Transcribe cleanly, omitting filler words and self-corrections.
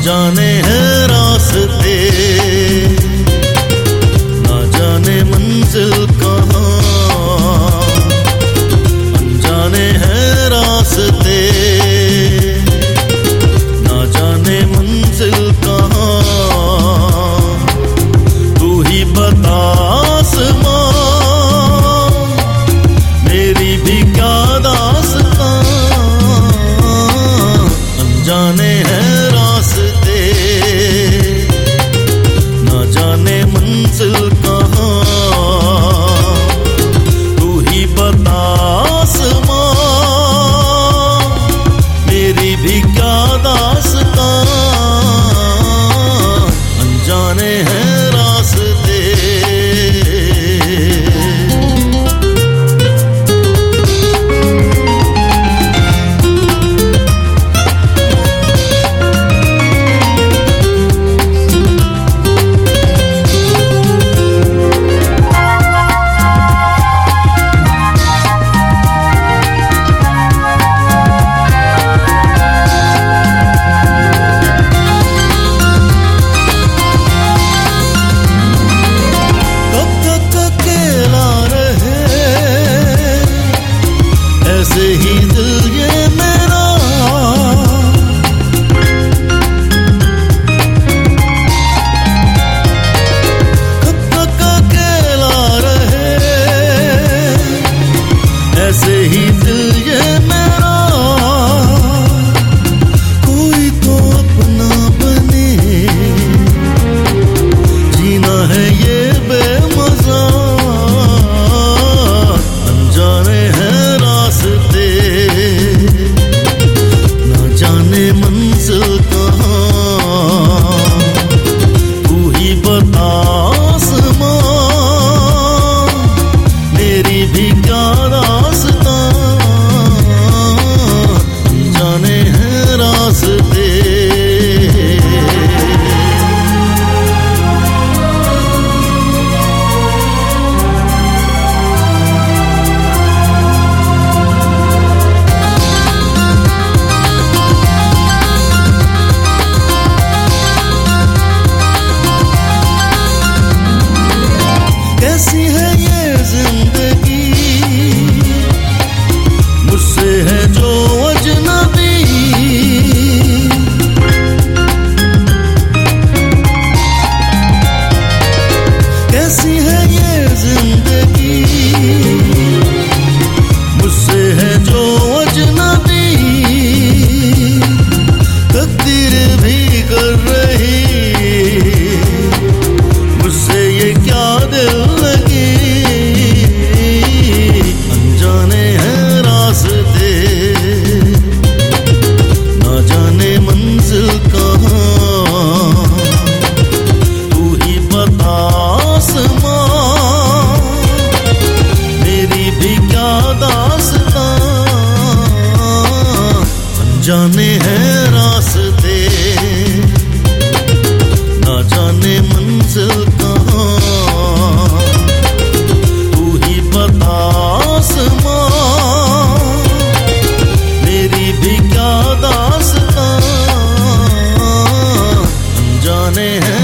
अनजाने हैं रास्ते, ना जाने मंजिल कहाँ। अनजाने हैं रास्ते, ना जाने मंजिल कहाँ। तू ही बता आसमां, मेरी भी क्या दास्तां। अनजाने हैं रास्ते, ना जाने मंजिल कहाँ। तू ही बता आसमां, मेरी भी क्या दास्तां। अनजाने हैं रास्ते। ऐसे ही दिल ये मेरा, कब तक अकेला रहे। ऐसे ही दिल ये मेरा, कोई तो अपना बने। जीना है ये बेमज़ा, अनजाने हैं रास्ते, ना जाने मंजिल कहाँ। तू ही बता आसमां, मेरी भी क्या दास्तां। अनजाने हैं रास्ते। कैसी है ये जिंदगी, मुझसे है जो अजनबी। कैसी है ये जिंदगी, मुझसे है जो अजनबी। तकदीर भी कर रही मुझसे ये क्या दिल लगी। अनजाने हैं रास्ते, ना जाने मंजिल कहाँ। तू ही बता आसमां, मेरी भी क्या दास्तां। अनजाने हैं रास्ते, ना जाने मंजिल कहाँ। तू ही बता आसमां, मेरी भी क्या दास्तां। अनजाने हैं